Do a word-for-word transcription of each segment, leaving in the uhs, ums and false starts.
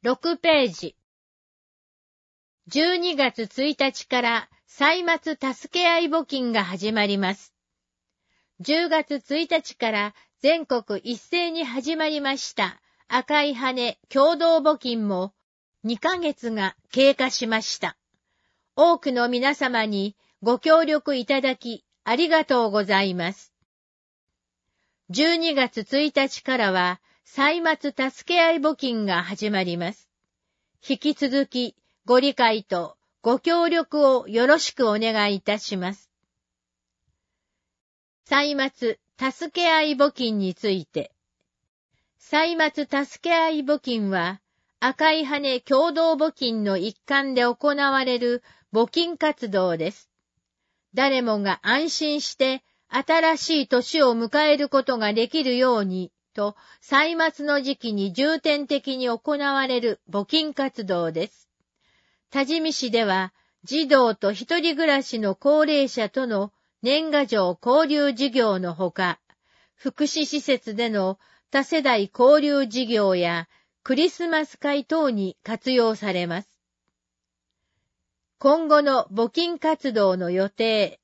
ろくページ。じゅうにがつついたちから歳末助け合い募金が始まります。じゅうがつついたちから全国一斉に始まりました赤い羽共同募金もにかげつが経過しました。多くの皆様にご協力いただきありがとうございます。じゅうにがつついたちからは歳末助け合い募金が始まります。引き続きご理解とご協力をよろしくお願いいたします。歳末助け合い募金について。歳末助け合い募金は赤い羽共同募金の一環で行われる募金活動です。誰もが安心して新しい年を迎えることができるようにと歳末の時期に重点的に行われる募金活動です。多治見市では児童と一人暮らしの高齢者との年賀状交流事業のほか、福祉施設での多世代交流事業やクリスマス会等に活用されます。今後の募金活動の予定。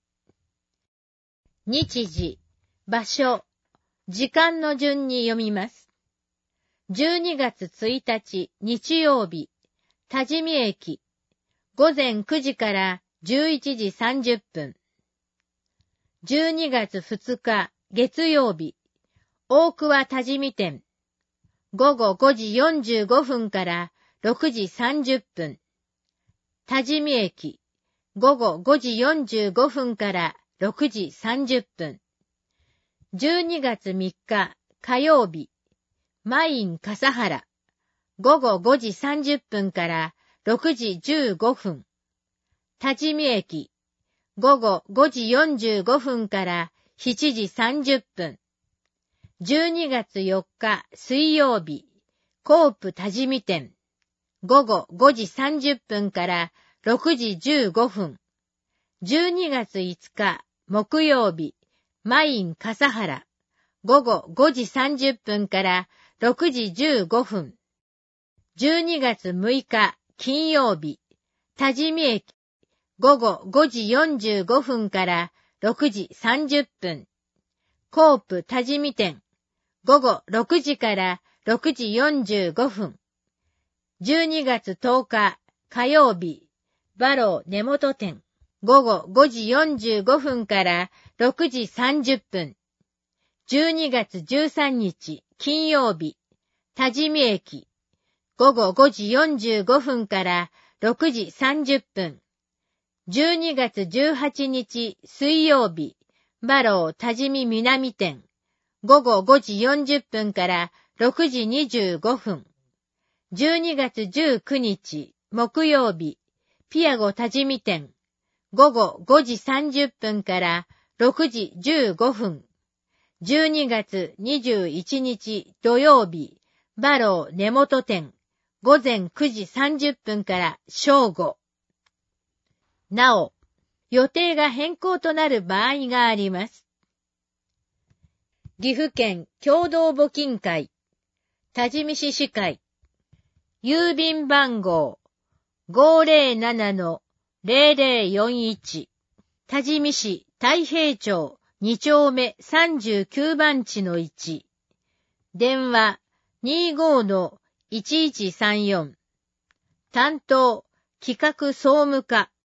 日時、場所、時間の順に読みます。じゅうにがつついたち日曜日、多治見駅、ごぜんくじからじゅういちじさんじゅっぷん。じゅうにがつふつか月曜日、大桑多治見店、ごごごじよんじゅうごふんからろくじさんじゅっぷん。多治見駅、ごごごじよんじゅうごふんからろくじさんじゅっぷん。じゅうにがつみっか火曜日、マイン笠原、ごごごじさんじゅっぷんからろくじじゅうごふん。多治見駅、ごごごじよんじゅうごふんからしちじさんじゅっぷん。じゅうにがつよっか水曜日、コープ多治見店、ごごごじさんじゅっぷんからろくじじゅうごふん。じゅうにがついつか木曜日、マイン笠原、ごごごじさんじゅっぷんからろくじじゅうごふん。じゅうにがつむいか金曜日、多治見駅、ごごごじよんじゅうごふんからろくじさんじゅっぷん。コープ多治見店、ごごろくじからろくじよんじゅうごふん。じゅうにがつとおか火曜日、バロー根本店、ごごごじよんじゅうごふんからろくじさんじゅっぷん。じゅうにがつじゅうさんにち金曜日、多治見駅、ごごごじよんじゅうごふんからろくじさんじゅっぷん。じゅうにがつじゅうはちにち水曜日、バロー多治見南店、ごごごじよんじゅっぷんからろくじにじゅうごふん。じゅうにがつじゅうくにち木曜日、ピアゴ多治見店、ごごごじさんじゅっぷんからろくじじゅうごふん。じゅうにがつにじゅういちにち土曜日、バロー根本店、ごぜんくじさんじゅっぷんから正午。なお、予定が変更となる場合があります。岐阜県共同募金会、多治見市市会、郵便番号 ごーぜろななのぜろぜろよんいち、多治見市太平町にちょうめさんじゅうきゅうばんちのいち、電話 にーごーのいちいちさんよん、担当企画総務課